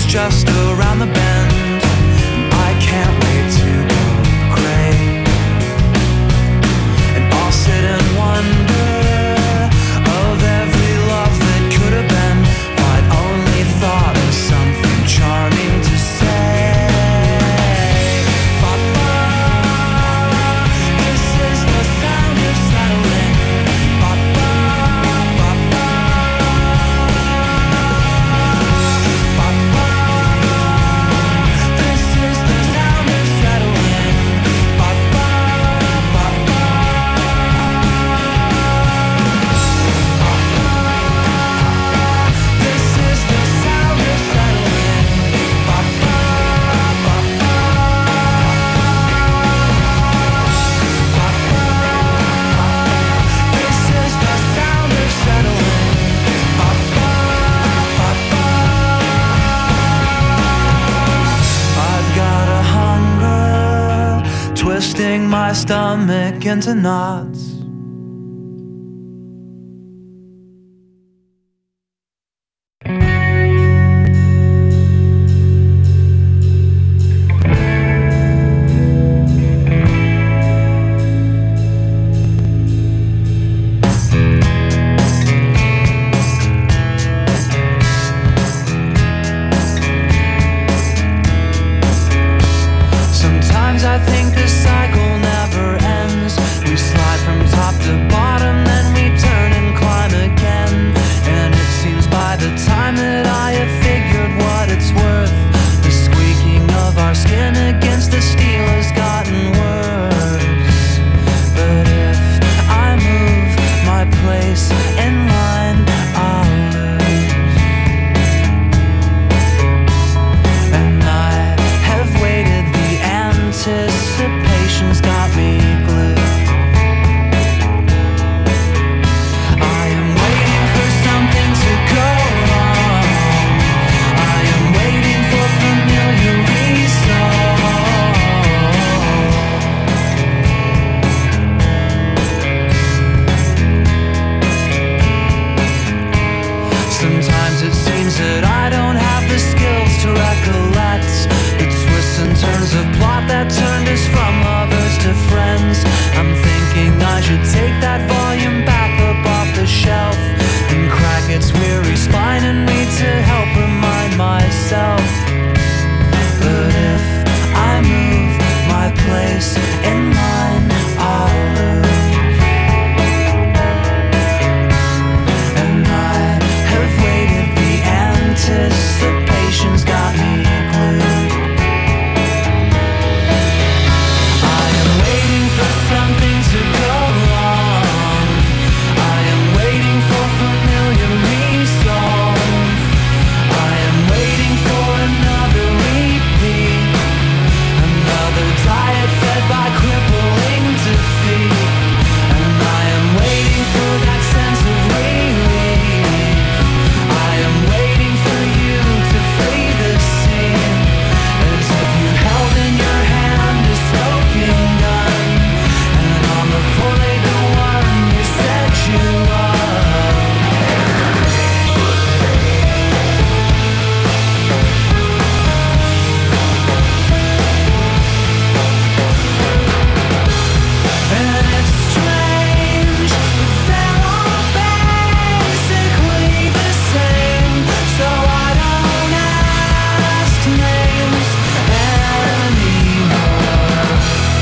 just around the bend. I can't wait to go gray, and I'll sit and wonder of every love that could have been, if I'd only thought of something charming to say. Ba-ba, this is the sound of settling. Ba-ba, ba-ba, ba-ba, this is the sound of settling. Ba-ba, ba-ba, this is the sound of settling. Ba-ba, ba-ba, this is the sound of settling. Ba-ba, ba-ba. I've got a hunger twisting my stomach into knots. Sometimes I think this cycle never ends. We slide from top to bottom, then we turn and climb again. And it seems by the time that I have figured what it's worth, the squeaking of our skin against the steel has gotten worse. But if I move my place in line, I'll lose. And I have waited, the anticipation's got me glued. I am waiting for something to go wrong. I am waiting for familiar reason. Sometimes it seems that I don't have the skills to recollect the twists and turns of plot that turned us from lovers to friends. I'm thinking I should take that volume back up off the shelf and crack its weary spine and read to help remind myself. But if I move my place in line, I'll lose. And I have waited, the anticipation's got me glued. I am waiting for something to go wrong. I am waiting for familiar resolve. I am waiting for another repeat, another diet fed by crippling defeat. And I am waiting for that sense of relief. I am waiting for you to flee the scene, as if you held in your hand a smoking gun, and on the fully the one you said you loved. And it's strange, but they're all basically the same, so I don't ask names anymore.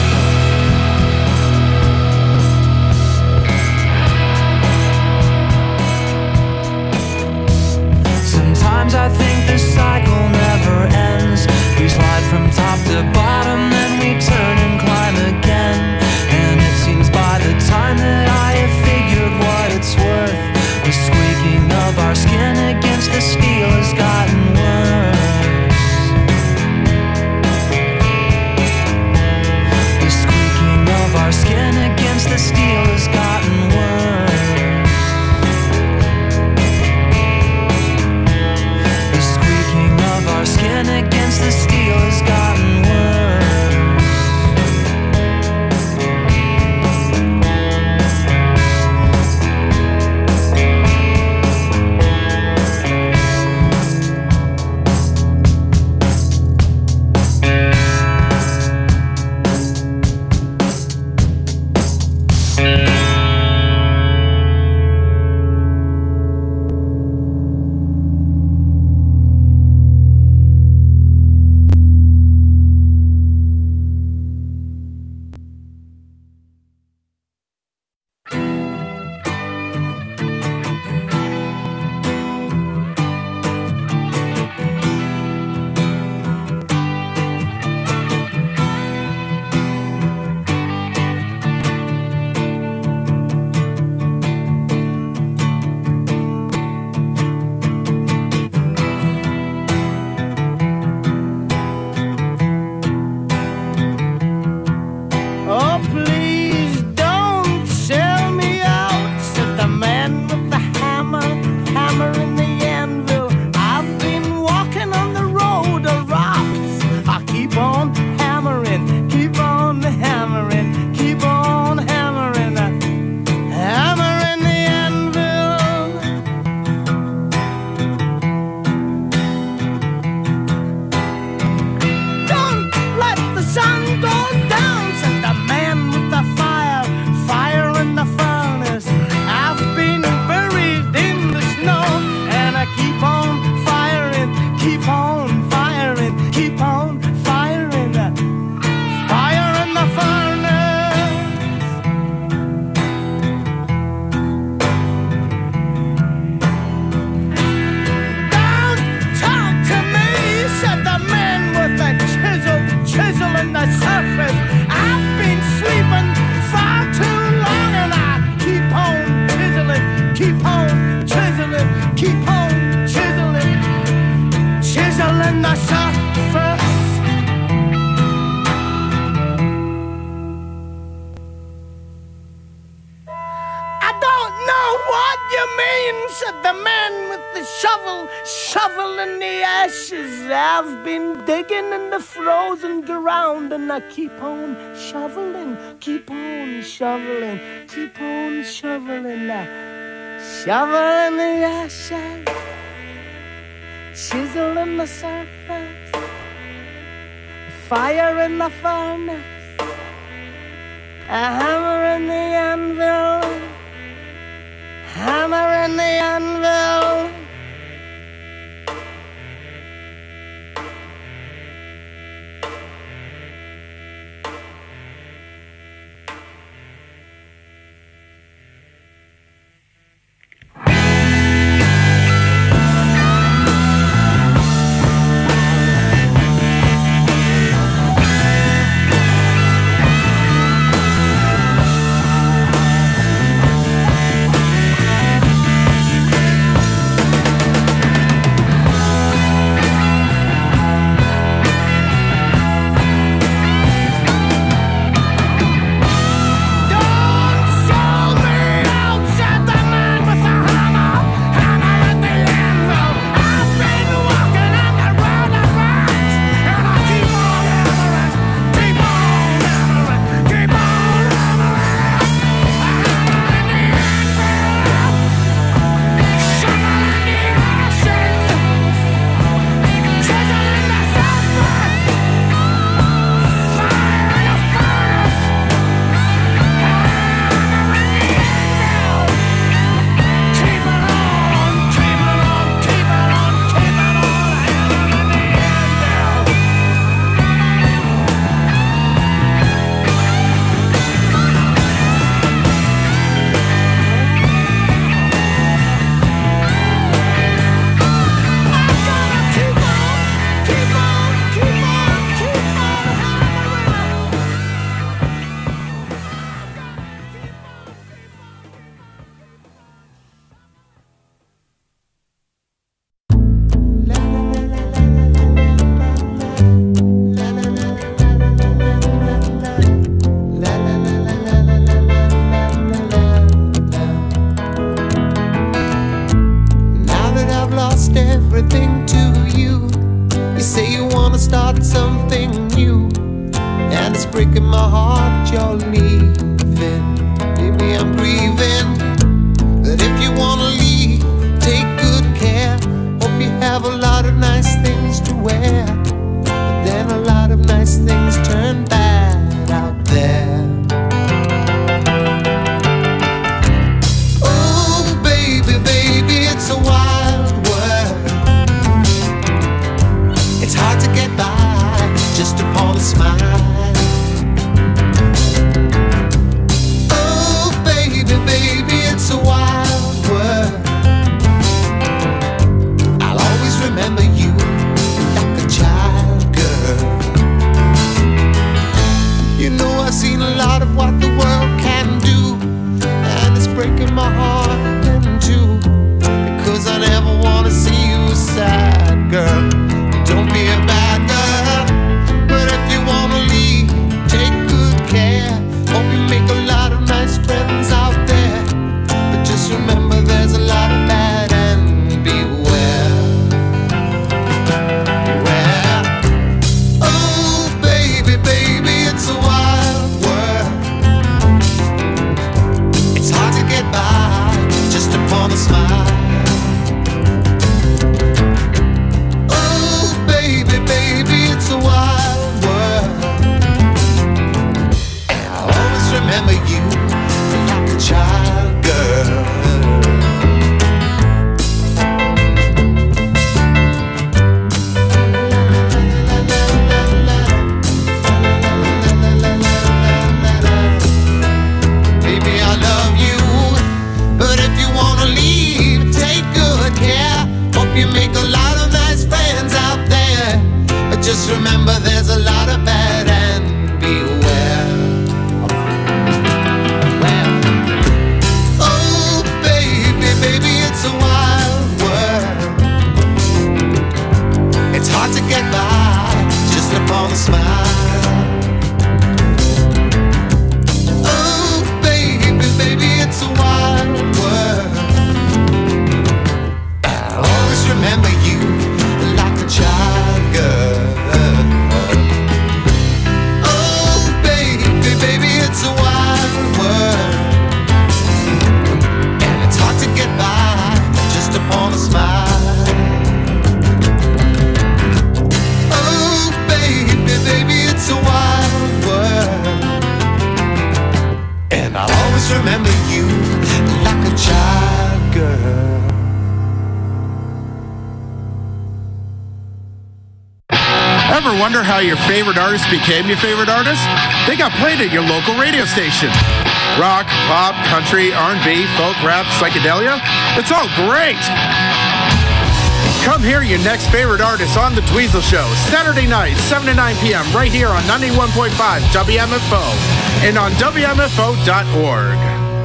Sometimes I think this cycle never ends. We slide from top to bottom, then we turn and climb again. And it seems by the time that I have figured what it's worth, the squeaking of our skin against the steel has gotten worse. The squeaking of our skin against the steel has gotten worse. The squeaking of our skin against the steel has gotten worse. Shoveling the surface. I don't know what you mean, said the man with the shovel, shoveling the ashes. I've been digging in the frozen ground, and I keep on shoveling, keep on shoveling, keep on shoveling. Shoveling the ashes, chiseling the surface, fire in the furnace, a hammer in the anvil, hammer in the anvil. Everything to you. You say you wanna start something new, and it's breaking my heart you're leaving. Maybe I'm grieving, but if you wanna leave, take good care. Hope you have a lot of nice things to wear, but then a lot of nice things turn bad out there. Oh baby, baby, it's a wild world. It's hard to get by just upon a smile. Oh baby, baby, it's a wild world. just upon a smile. Oh, baby, it's a wild world, and I'll always remember you like a child girl. Ever wonder how your favorite artist became your favorite artist? They got played at your local radio station. Rock, pop, country, R&B, folk, rap, psychedelia. It's all great. Come hear your next favorite artist on The Dweezil Show, Saturday night, 7 to 9 p.m. right here on 91.5 WMFO and on WMFO.org.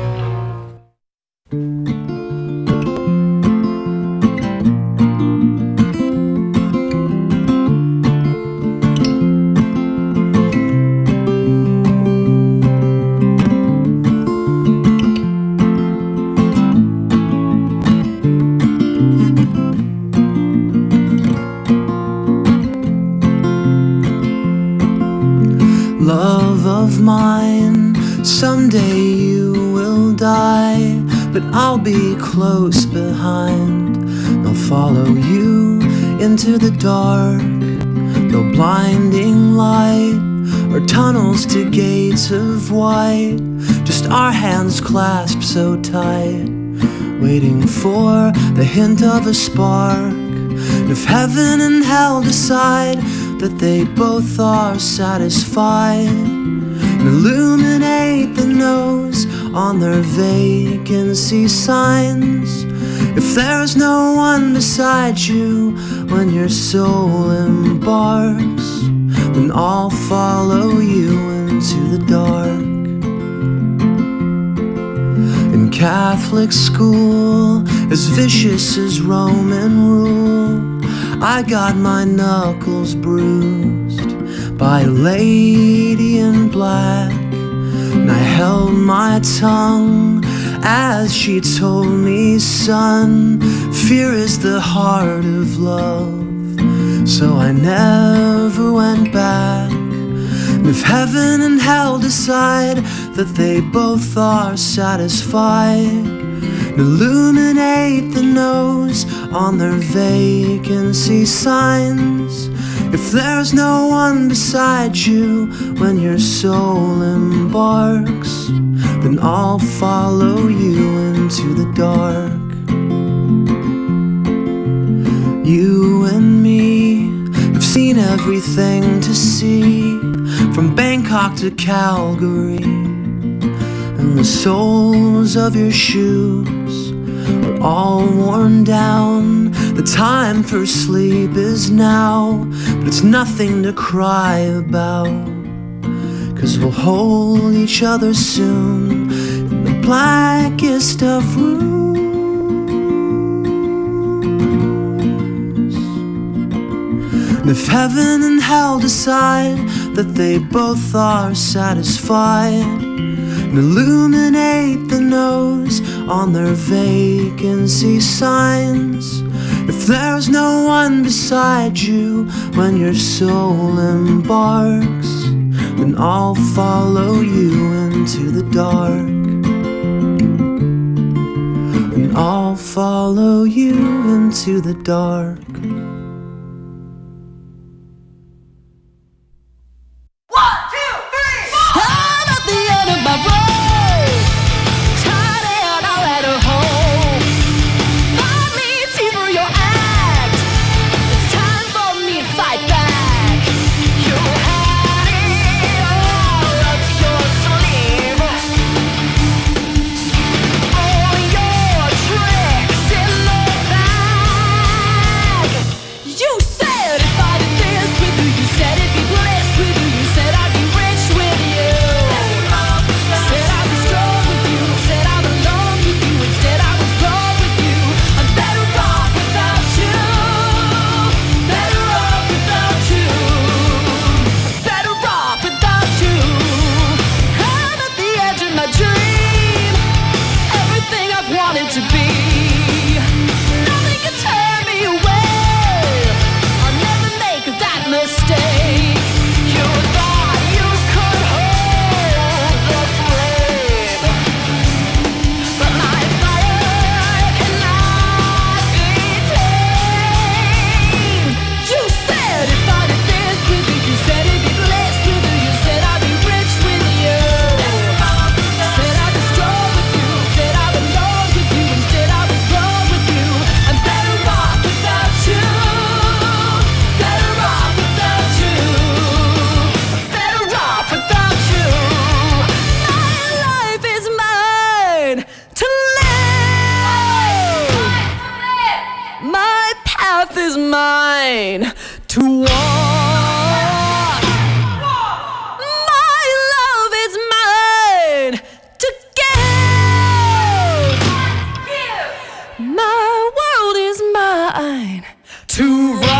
Love of mine, someday you will die, but I'll be close behind. I'll follow you into the dark, no blinding light or tunnels to gates of white, just our hands clasped so tight, waiting for the hint of a spark. And if heaven and hell decide that they both are satisfied, and illuminate the nose on their vacancy signs. If there's no one beside you when your soul embarks, then I'll follow you into the dark. In Catholic school, as vicious as Roman rule, I got my knuckles bruised by a lady in black, and I held my tongue as she told me, son, fear is the heart of love. So I never went back. And if heaven and hell decide that they both are satisfied, illuminate the nose on their vacancy signs. If there's no one beside you when your soul embarks, then I'll follow you into the dark. You and me have seen everything to see, from Bangkok to Calgary, and the soles of your shoes are all worn down. The time for sleep is now, but it's nothing to cry about, 'cause we'll hold each other soon in the blackest of rooms. And if heaven and hell decide that they both are satisfied, and illuminate the nose on their vacancy signs. If there's no one beside you when your soul embarks, then I'll follow you into the dark. And I'll follow you into the dark. earth is mine to walk. My love is mine to give. My world is mine to rock.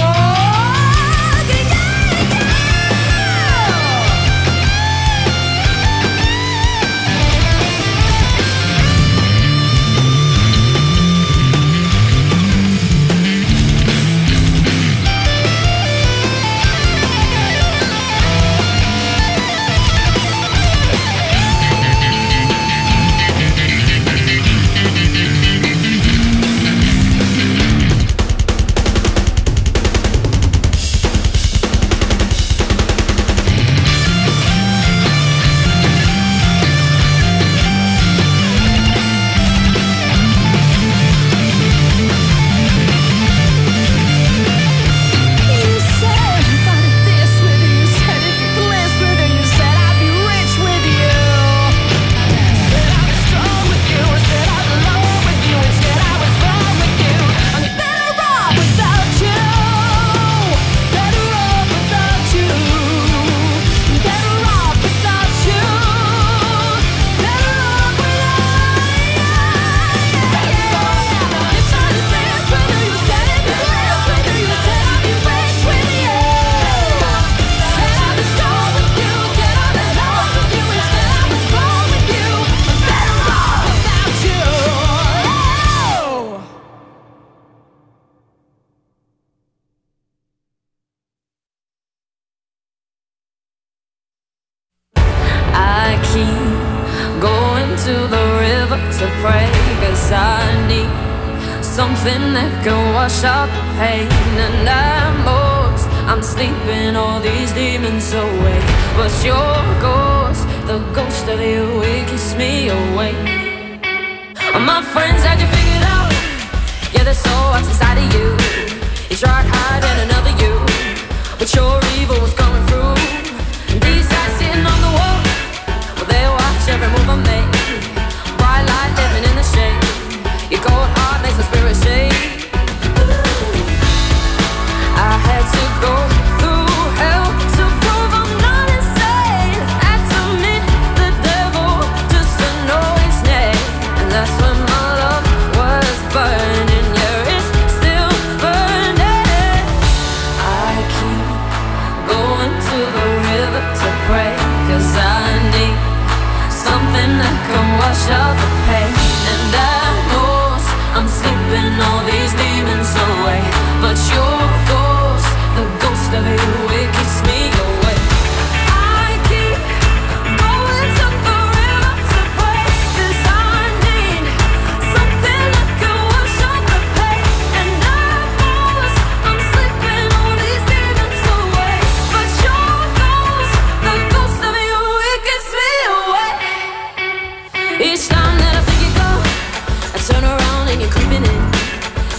Something that can wash out the pain. And I'm sleeping all these demons away. But your ghost, the ghost of you, it keeps me awake. My friends had you figured out. Yeah, there's so much inside of you. You tried hiding another you, but your evil was coming through. And these eyes sitting on the wall, well, they watch every move I make. Bright light living in the shade. Your cold heart makes my spirit shake. I had to go through hell to prove I'm not insane. Had to meet the devil just to know his name. And that's when my love was burning. Yeah, it's still burning. I keep going to the river to pray, 'cause I need something that can wash out the pain. And I'm sleeping all these demons away. But your ghost, the ghost of you, it keeps me awake. I keep going to the river to pray, 'cause I need something that can wash out the pain. And I'm sleeping all these demons away. But your ghost, the ghost of you, it keeps me awake. Each time that I think you go, I turn around and you're creeping in.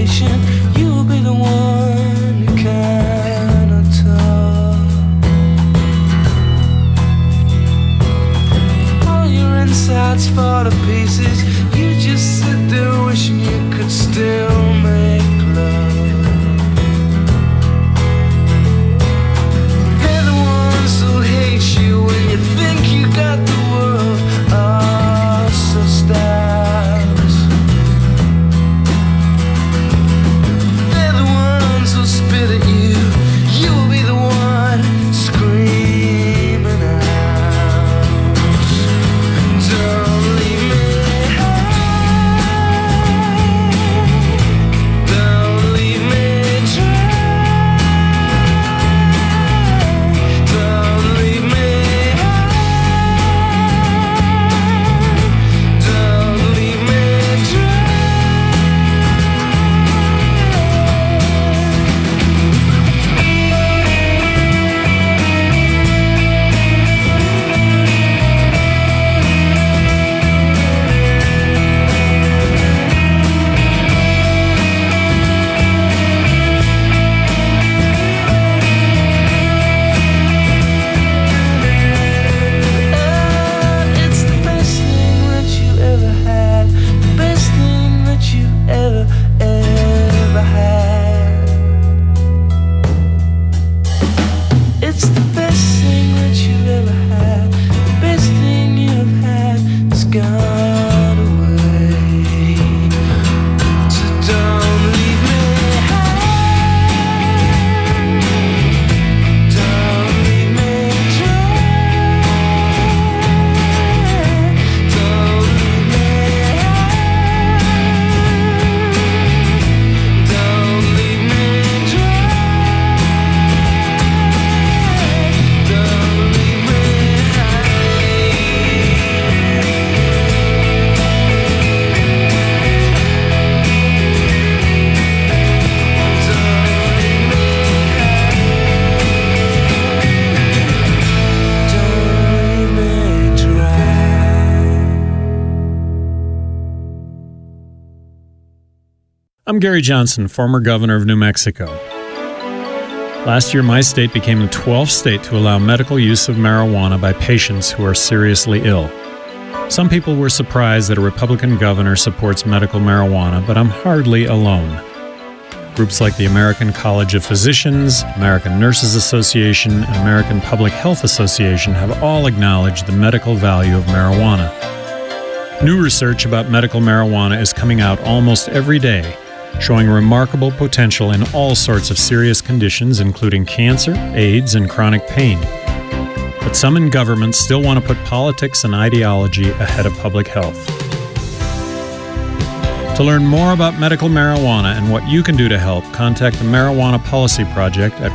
patient, you'll be the one who cannot talk. All your insides fall to pieces. You just sit there wishing you could still make love. They're the ones who hate you when you think you got the world. Oh, so stabs. They're the ones who spit at you. You'll be the one screaming out. Don't leave me high. Don't leave me dry. Don't leave me high. Don't leave me dry. It's the best thing that you ever had. The best thing that you ever had. It's the best thing that you ever had. The best thing you've had has gone away. So don't leave me high. Don't leave me dry. Don't leave me high. Don't leave me dry. Don't leave me I'm Gary Johnson, former governor of New Mexico. Last year, my state became the 12th state to allow medical use of marijuana by patients who are seriously ill. Some people were surprised that a Republican governor supports medical marijuana, but I'm hardly alone. Groups like the American College of Physicians, American Nurses Association, and American Public Health Association have all acknowledged the medical value of marijuana. New research about medical marijuana is coming out almost every day, showing remarkable potential in all sorts of serious conditions, including cancer, AIDS, and chronic pain. But some in government still want to put politics and ideology ahead of public health. To learn more about medical marijuana and what you can do to help, contact the Marijuana Policy Project at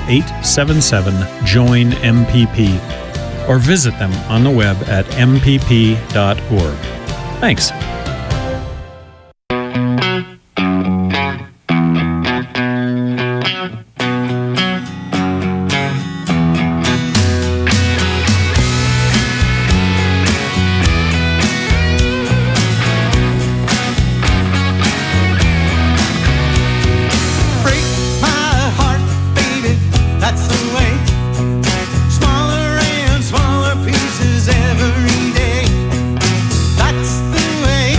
1-877-JOIN-MPP or visit them on the web at mpp.org. Thanks. Break my heart, baby, that's the way. Smaller and smaller pieces every day. That's the way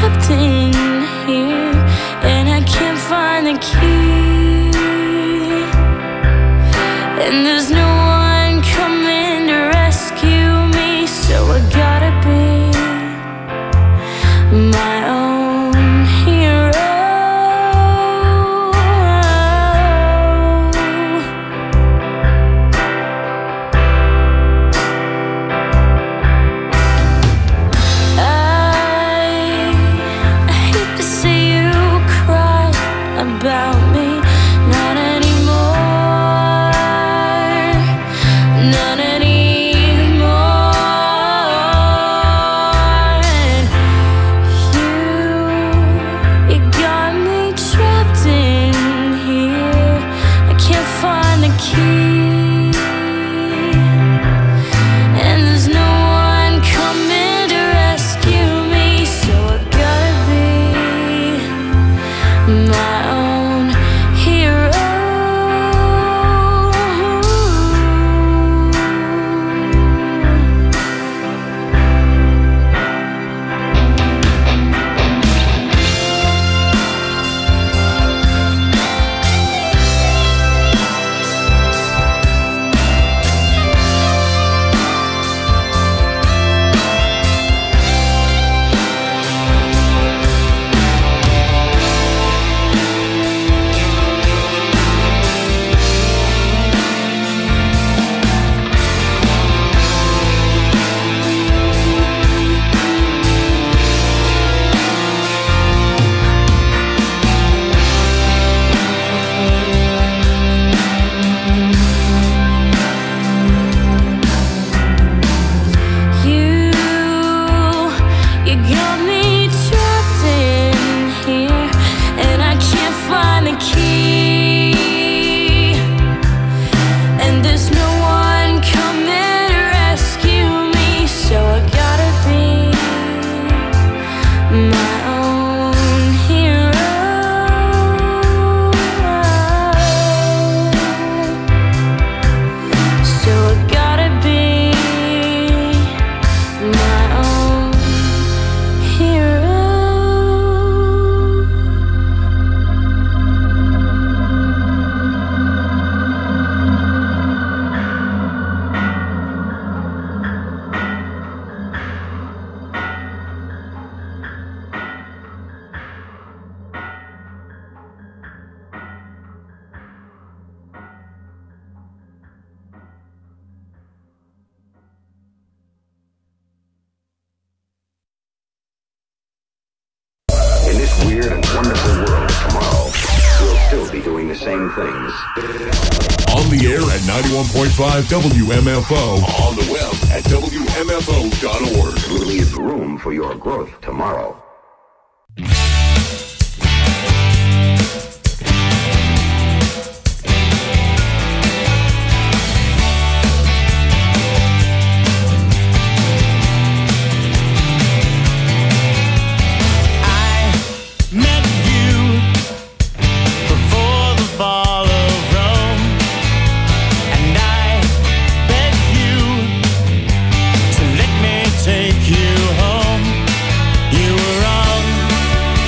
trapped in here, and I can't find the key. And there's no one coming to rescue me, so I gotta be my own hero. I hate to see you cry about me. Not anymore, not anymore. And you got me trapped in here. I can't find the key, and there's no one coming to rescue me, so I gotta be my own hero. You got me trapped in here, and I can't find the key. And there's no one coming to rescue me, so I gotta be my own hero. So I gotta be my own hero. In this weird and wonderful world of tomorrow, we'll still be doing the same things. On the air at 91.5 WMFO. On the web at WMFO.org. We'll leave room for your growth tomorrow. Met you before the fall of Rome, and I beg you to let me take you home. You were wrong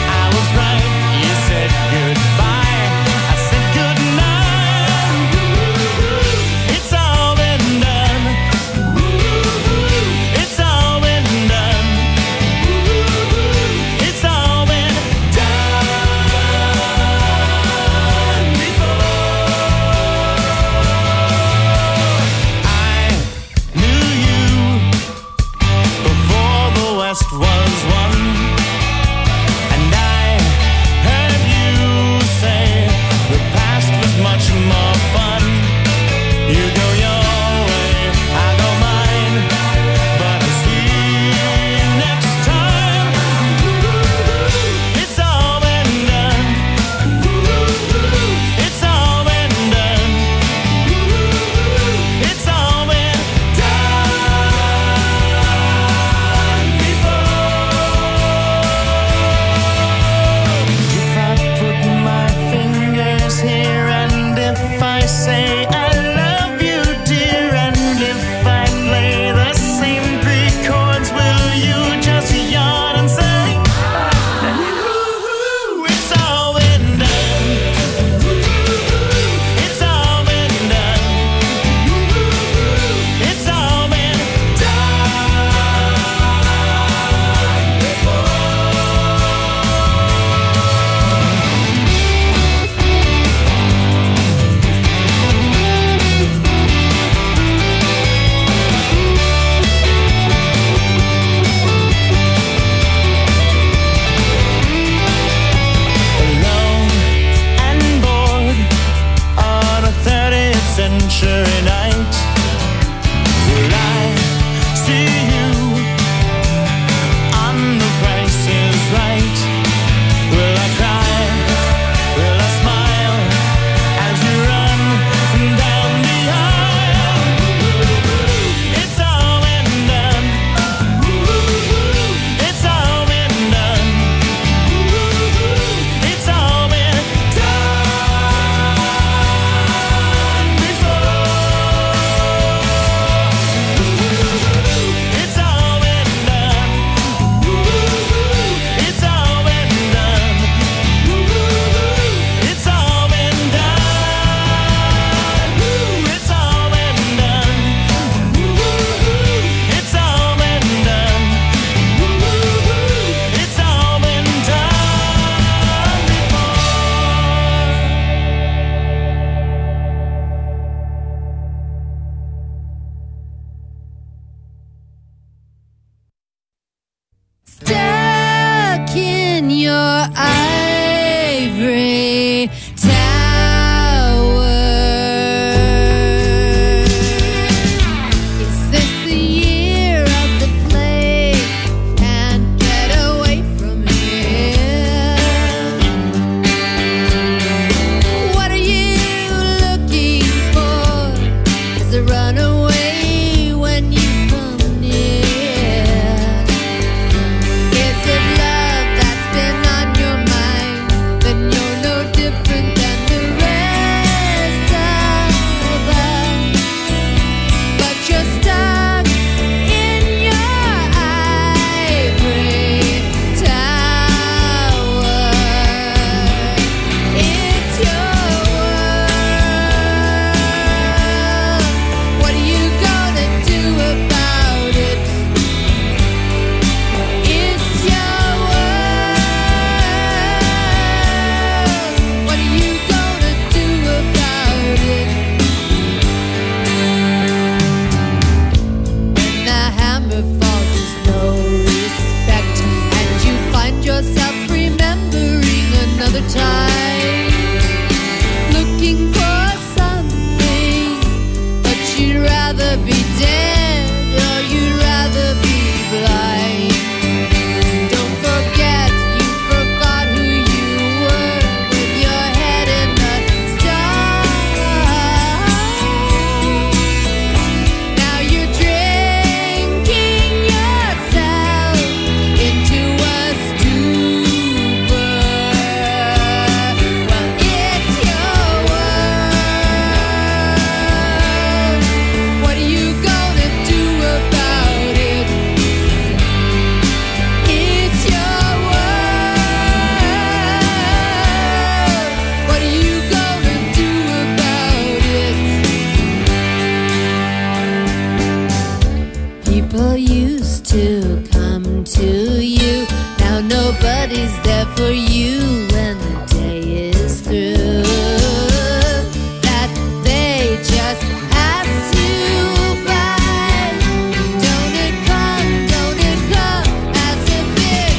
nobody's there for you when the day is through. That they just pass you by. Don't it come as a big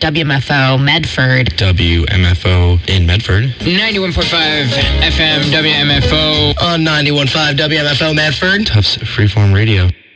WMFO Medford. WMFO in Medford. 91.5 FM WMFO. On 91.5 WMFO Medford. Tufts Freeform Radio.